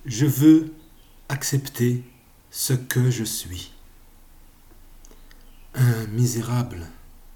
Je veux accepter ce que je suis. Un misérable.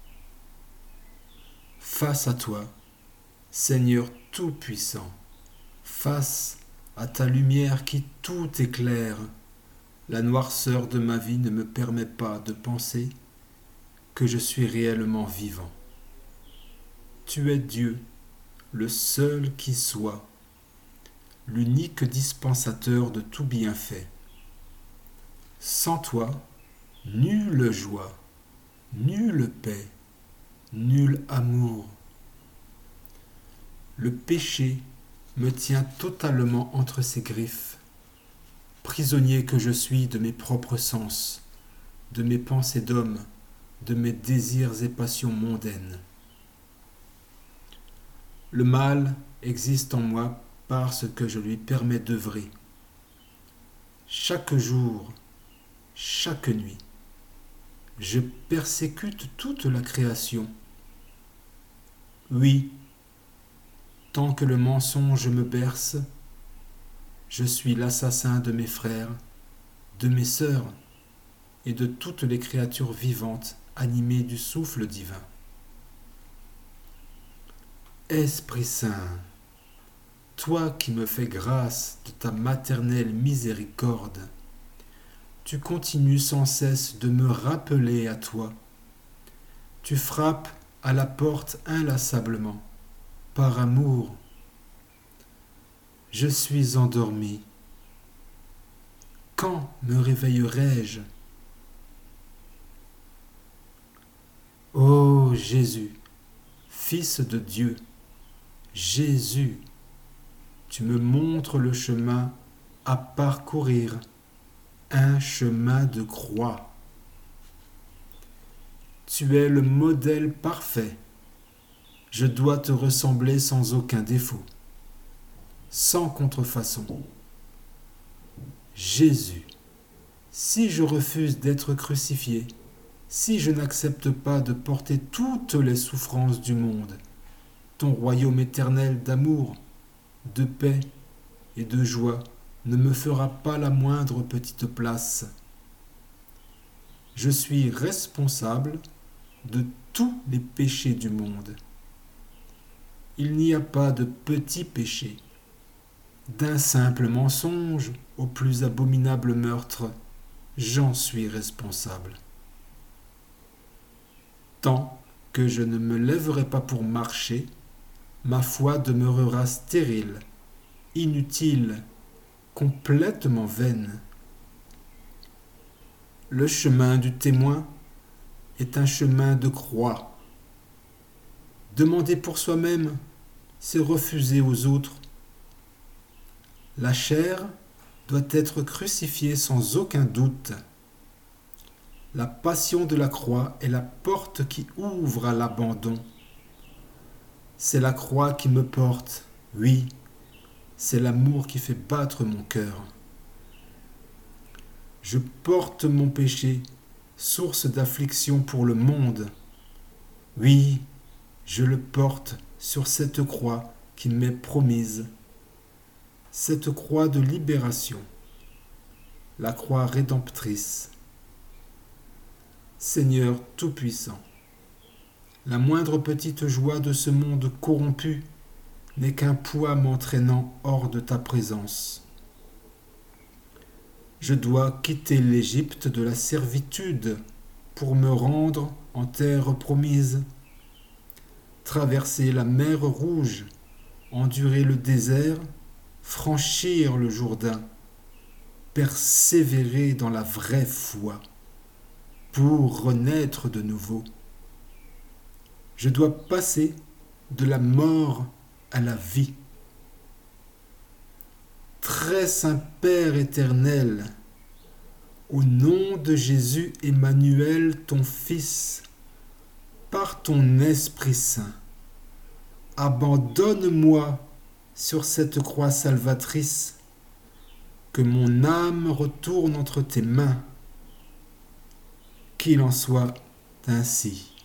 Face à toi, Seigneur Tout-Puissant, face à ta lumière qui tout éclaire, la noirceur de ma vie ne me permet pas de penser que je suis réellement vivant. Tu es Dieu, le seul qui soit, l'unique dispensateur de tout bienfait. Sans toi, nulle joie, nulle paix, nul amour. Le péché me tient totalement entre ses griffes, prisonnier que je suis de mes propres sens, de mes pensées d'homme, de mes désirs et passions mondaines. Le mal existe en moi parce que je lui permets d'œuvrer. Chaque jour, chaque nuit, je persécute toute la création. Oui, tant que le mensonge me berce, je suis l'assassin de mes frères, de mes sœurs et de toutes les créatures vivantes animées du souffle divin. Esprit Saint, toi qui me fais grâce de ta maternelle miséricorde, tu continues sans cesse de me rappeler à toi. Tu frappes à la porte inlassablement, par amour. Je suis endormi. Quand me réveillerai-je? Ô Jésus, Fils de Dieu, Jésus, tu me montres le chemin à parcourir, un chemin de croix. Tu es le modèle parfait. Je dois te ressembler sans aucun défaut, sans contrefaçon. Jésus, si je refuse d'être crucifié, si je n'accepte pas de porter toutes les souffrances du monde, ton royaume éternel d'amour, de paix et de joie ne me fera pas la moindre petite place. Je suis responsable de tous les péchés du monde. Il n'y a pas de petits péchés. D'un simple mensonge au plus abominable meurtre, j'en suis responsable. Tant que je ne me lèverai pas pour marcher, ma foi demeurera stérile, inutile, complètement vaine. Le chemin du témoin est un chemin de croix. Demander pour soi-même, c'est refuser aux autres. La chair doit être crucifiée sans aucun doute. La passion de la croix est la porte qui ouvre à l'abandon. C'est la croix qui me porte, oui, c'est l'amour qui fait battre mon cœur. Je porte mon péché, source d'affliction pour le monde. Oui, je le porte sur cette croix qui m'est promise. Cette croix de libération, la croix rédemptrice. Seigneur Tout-Puissant, la moindre petite joie de ce monde corrompu n'est qu'un poids m'entraînant hors de ta présence. Je dois quitter l'Égypte de la servitude pour me rendre en terre promise, traverser la mer Rouge, endurer le désert, franchir le Jourdain, persévérer dans la vraie foi pour renaître de nouveau. Je dois passer de la mort à la vie. Très saint Père éternel, au nom de Jésus Emmanuel, ton Fils, par ton Esprit Saint, abandonne-moi sur cette croix salvatrice, que mon âme retourne entre tes mains. Qu'il en soit ainsi.